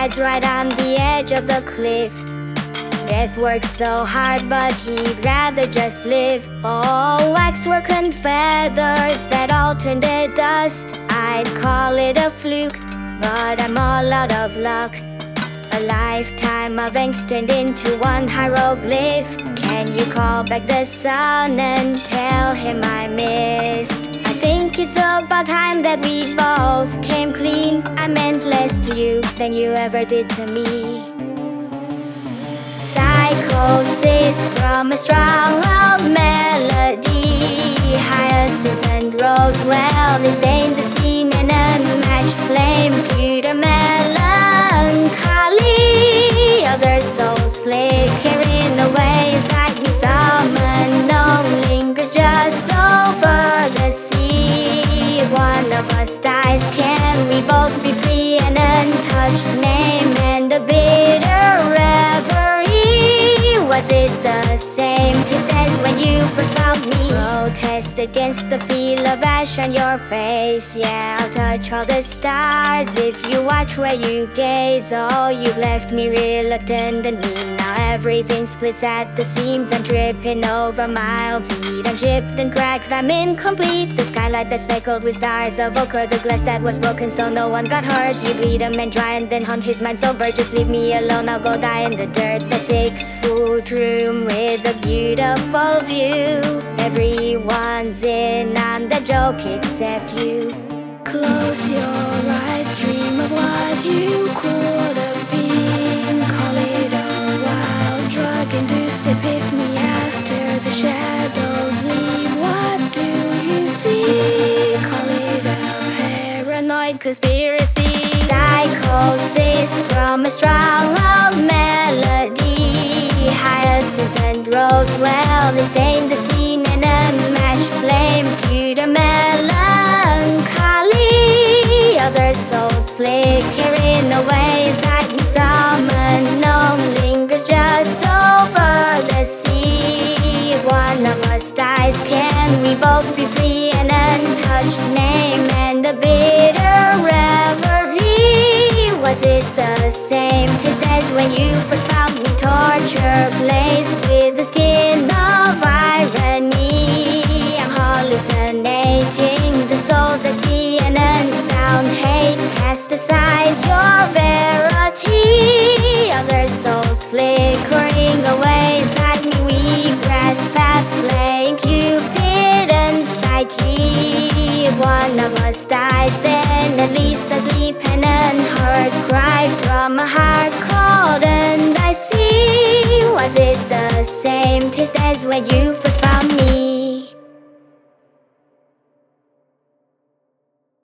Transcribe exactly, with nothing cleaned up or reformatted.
head's right on the edge of the cliff. Death works so hard, but he'd rather just live. Oh, waxwork and feathers that all turned to dust. I'd call it a fluke, but I'm all out of luck. A lifetime of angst turned into one hieroglyph. Can you call back the sun and tell him I missed? I think it's about time that we both came clean. I meant less to you than you ever did to me. Psychosis from a strong old melody. Hyacinth and Rosewell, they stained the scene in unmatched flame. Pure melancholy, other souls flickering away inside me. Some unknown lingers just over the sea. If one of us dies, can we both be free? An untouched name and a bitter reverie. Was it the same taste as when you first found me? Protest against the feel of ash on your face. Yeah, I'll touch all the stars if you watch where you gaze. Oh, you've left me reluctant and mean. Now everything splits at the seams. I'm tripping over my own feet. I'm chipped and cracked, I'm incomplete. The skylight that's speckled with stars of ochre. The glass that was broken so no one got hurt. You bleed a man dry and then hunt his mind sober. Just leave me alone, I'll go die in the dirt. The six-foot room with a beautiful view. Everyone's in on the joke except you. Close your eyes, dream of what you could have been. Call it a wild drug-induced epiphany. After the shadows leave, what do you see? Call it a paranoid conspiracy. Psychosis from a strong old melody. Hyacinth and Rosewell, they stained the scene in unmatched flame. Pure melancholy, other souls flickering away inside me. Some unknown lingers just over the sea. If one of us dies, can we both be free? An untouched name and a bitter reverie. Was it the same taste as when you first found me? Torture blazed with the skin of irony. I'm hallucinating the souls I see. An unsound hate cast aside your verity. Other souls flickering away inside me. We grasp at playing Cupid and Psyche. If one of us dies, then at least I sleep an unheard cry from a heart cold and I see. Was it the same taste as when you